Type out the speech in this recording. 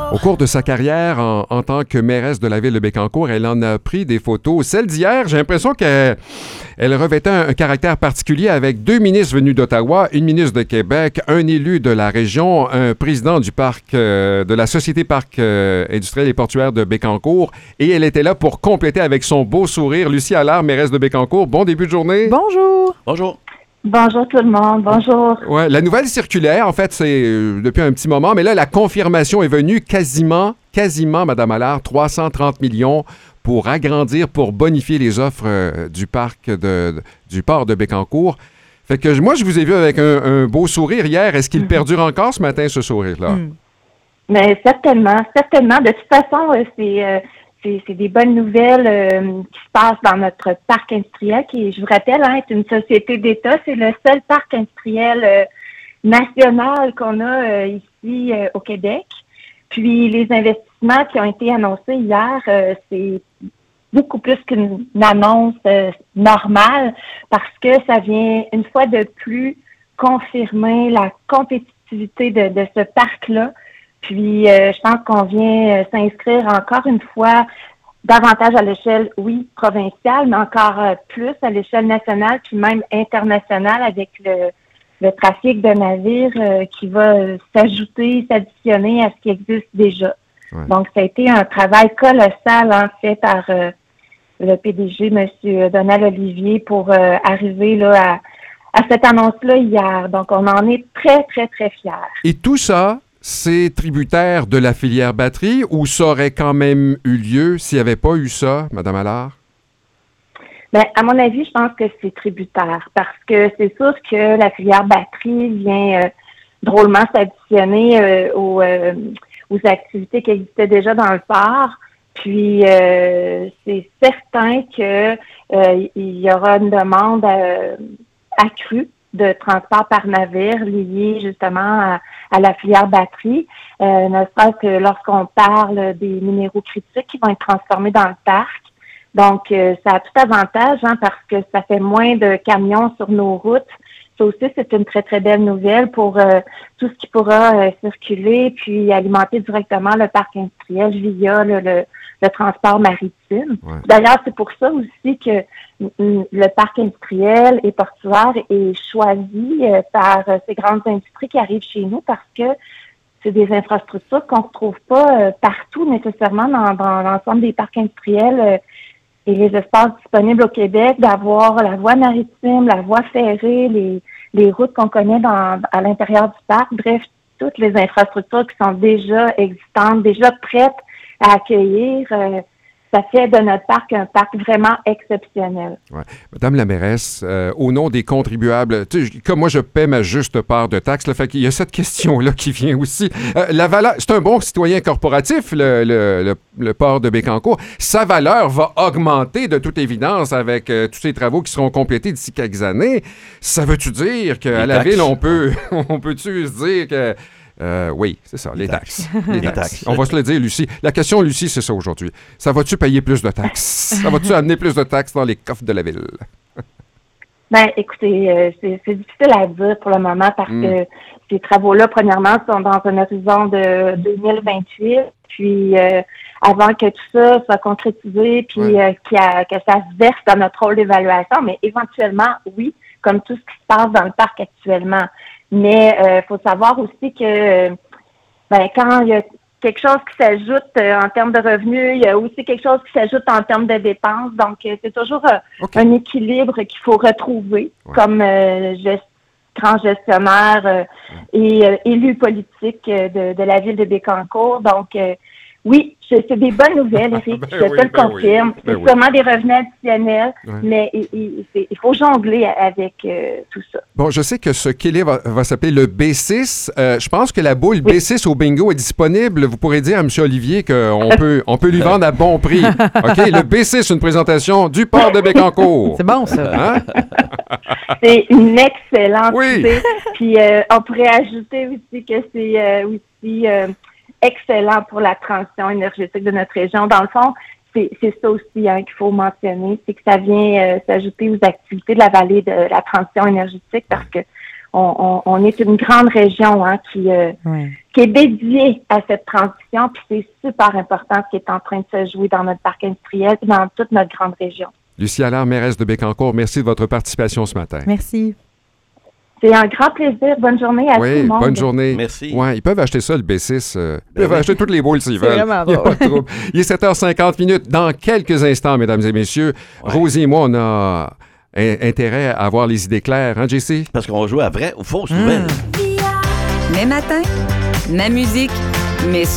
Au cours de sa carrière en tant que mairesse de la ville de Bécancour, elle en a pris des photos. Celle d'hier, j'ai l'impression qu'elle revêtait un caractère particulier avec 2 ministres venus d'Ottawa, une ministre de Québec, un élu de la région, un président du parc, de la Société Parc industriel et portuaire de Bécancour. Et elle était là pour compléter avec son beau sourire. Lucie Allard, mairesse de Bécancour. Bon début de journée. Bonjour. Bonjour. Bonjour tout le monde, bonjour. Ouais, la nouvelle circulaire, en fait, c'est depuis un petit moment, mais là, la confirmation est venue quasiment, Mme Allard, 330 millions pour agrandir, pour bonifier les offres du parc du port de Bécancour. Fait que moi, je vous ai vu avec un beau sourire hier. Est-ce qu'il perdure encore ce matin, ce sourire-là? Mais certainement. De toute façon, c'est des bonnes nouvelles qui se passent dans notre parc industriel qui, je vous rappelle, est une société d'État. C'est le seul parc industriel national qu'on a ici au Québec. Puis les investissements qui ont été annoncés hier, c'est beaucoup plus qu'une annonce normale parce que ça vient une fois de plus confirmer la compétitivité de ce parc-là. Puis, je pense qu'on vient s'inscrire encore une fois davantage à l'échelle, oui, provinciale, mais encore plus à l'échelle nationale, puis même internationale avec le trafic de navires qui va s'additionner à ce qui existe déjà. Ouais. Donc, ça a été un travail colossal, fait par le PDG, M. Donald Olivier, pour arriver là à cette annonce-là hier. Donc, on en est très, très, très fiers. Et tout ça, c'est tributaire de la filière batterie ou ça aurait quand même eu lieu s'il n'y avait pas eu ça, Mme Allard? Bien, à mon avis, je pense que c'est tributaire parce que c'est sûr que la filière batterie vient drôlement s'additionner aux activités qui existaient déjà dans le port. Puis, c'est certain que il y aura une demande accrue de transport par navire lié justement à la filière batterie, ne serait-ce que lorsqu'on parle des minéraux critiques qui vont être transformés dans le parc. Donc, ça a tout avantage parce que ça fait moins de camions sur nos routes. Ça aussi, c'est une très, très belle nouvelle pour tout ce qui pourra circuler puis alimenter directement le parc industriel via le transport maritime. Ouais. D'ailleurs, c'est pour ça aussi que le parc industriel et portuaire est choisi par ces grandes industries qui arrivent chez nous parce que c'est des infrastructures qu'on ne retrouve pas partout nécessairement dans l'ensemble des parcs industriels et les espaces disponibles au Québec, d'avoir la voie maritime, la voie ferrée, les routes qu'on connaît à l'intérieur du parc, bref, toutes les infrastructures qui sont déjà existantes, déjà prêtes à accueillir, ça fait de notre parc un parc vraiment exceptionnel. Ouais. Madame la mairesse, au nom des contribuables, comme moi, je paie ma juste part de taxes, là, fait qu'il y a cette question-là qui vient aussi. La valeur, c'est un bon citoyen corporatif, le port de Bécancour. Sa valeur va augmenter de toute évidence avec tous ces travaux qui seront complétés d'ici quelques années. Ça veut-tu dire qu'à la ville, on peut-tu se dire que... oui, c'est ça, les taxes. Les taxes. On va se le dire, Lucie. La question, Lucie, c'est ça aujourd'hui. Ça va-tu payer plus de taxes? Ça va-tu amener plus de taxes dans les coffres de la ville? Bien, écoutez, c'est difficile à dire pour le moment parce que ces travaux-là, premièrement, sont dans un horizon de 2028. Puis, avant que tout ça soit concrétisé, puis que ça se verse dans notre rôle d'évaluation, mais éventuellement, oui, comme tout ce qui se passe dans le parc actuellement. Mais faut savoir aussi que quand il y a quelque chose qui s'ajoute en termes de revenus, il y a aussi quelque chose qui s'ajoute en termes de dépenses. Donc, c'est toujours un équilibre qu'il faut retrouver comme grand gestionnaire et élu politique de la ville de Bécancour. Donc, oui, c'est des bonnes nouvelles, Éric, je te le confirme. C'est sûrement des revenus additionnels, mais il faut jongler avec tout ça. Bon, je sais que ce Kelly va s'appeler le B6. Je pense que la boule B6 au bingo est disponible. Vous pourrez dire à M. Olivier qu'on peut lui vendre à bon prix. OK, le B6, une présentation du port de Bécancour. C'est bon, ça. Hein? C'est une excellente idée. Puis, on pourrait ajouter aussi que c'est aussi... excellent pour la transition énergétique de notre région. Dans le fond, c'est ça aussi qu'il faut mentionner, c'est que ça vient s'ajouter aux activités de la vallée de la transition énergétique parce que on est une grande région qui est dédiée à cette transition, puis c'est super important ce qui est en train de se jouer dans notre parc industriel et dans toute notre grande région. Lucie Allard, mairesse de Bécancour, merci de votre participation ce matin. Merci. C'est un grand plaisir. Bonne journée à tout le monde. Oui, bonne journée. Merci. Ouais, ils peuvent acheter ça, le B6. Ils peuvent acheter toutes les boules s'ils veulent. Vraiment Il y a pas de trouble. Il est 7h50. Dans quelques instants, mesdames et messieurs, Rosie et moi, on a intérêt à avoir les idées claires, hein, JC? Parce qu'on va jouer à vrai ou fausse nouvelle. Mes matins, ma musique, mes